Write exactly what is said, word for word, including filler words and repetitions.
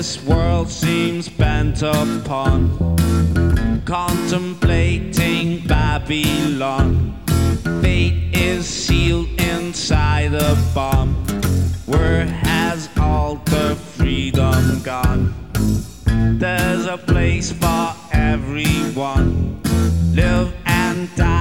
This world seems bent upon contemplating Babylon. Fate is sealed inside a bomb. Where has all the freedom gone? There's a place for everyone. Live and die.